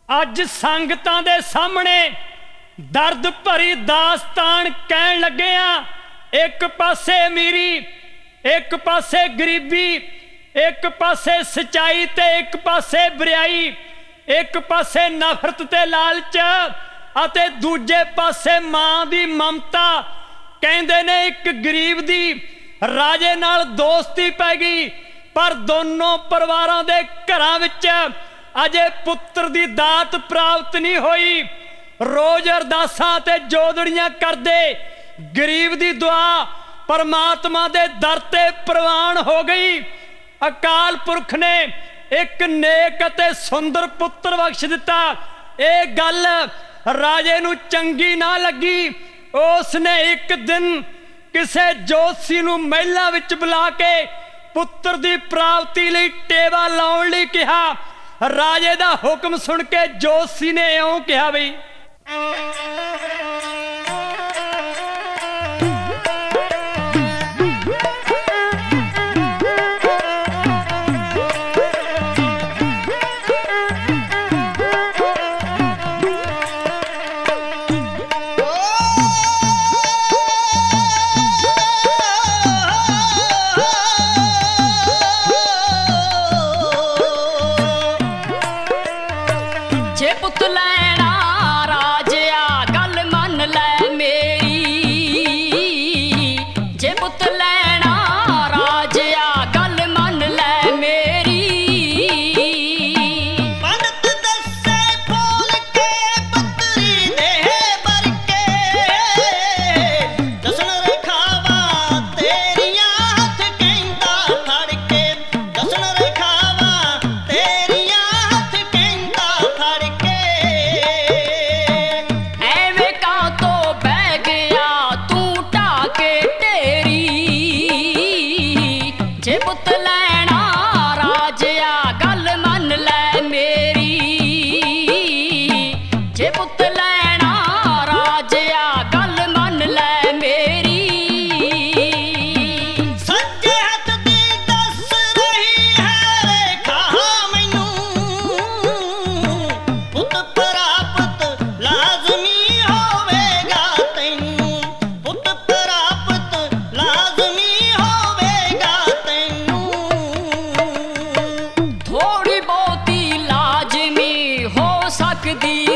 अज संगतां दे सामने दर्द भरी दास्तान कहन लगे आ। एक पासे अमीरी, एक पासे गरीबी, एक पासे सच्चाई ते एक पासे बुराई, एक पासे नफरत ते लालच अते दूजे पासे मां दी ममता। कहंदे ने एक गरीब दी राजे नाल दोस्ती पै गई, पर दोनों परिवारां दे घरां विच अजे पुत्र दी दात प्राप्त नहीं हुई। रोज अरदासां ते जोदड़ियां करदे गरीब दी दुआ परमात्मा दे दर ते प्रवान हो गई। अकाल पुरख ने एक नेक अते सुंदर पुत्र बख्श दिता। ये गल राजे नूं चंगी ना लगी। उसने एक दिन किसे जोशी नूं महलां विच बुला के पुत्र दी प्राप्ति लई टेवा लाउण लई कहा। राजे दा हुक्म सुन के जोशी ने इउं कहा बई जे पुत लैना राजिया गल मन लै मेरी, जे पुत लैना राजिया गल मन लै मेरी। पंडित दस्से खोल के पतरी दे भर के, दसन रखावा तेरियां हथ कहंदा फड़ के, दसन रखावा तेरियां हथ कहंदा फड़ के। एवें का तो बह गया तू ढाके ढेरी, जे पुत लैना राजिया गल मन लै मेरी, जे पुत लैना राजिया गल मन लै मेरी। सज्जे हथ दी दस रही है रेखा मैनू, पुत प्राप्त लाजमी होवेगा तैनू, पुत प्राप्त लाजमी होवेगा तैनू। थोड़ी बहुती लाजमी हो सकदी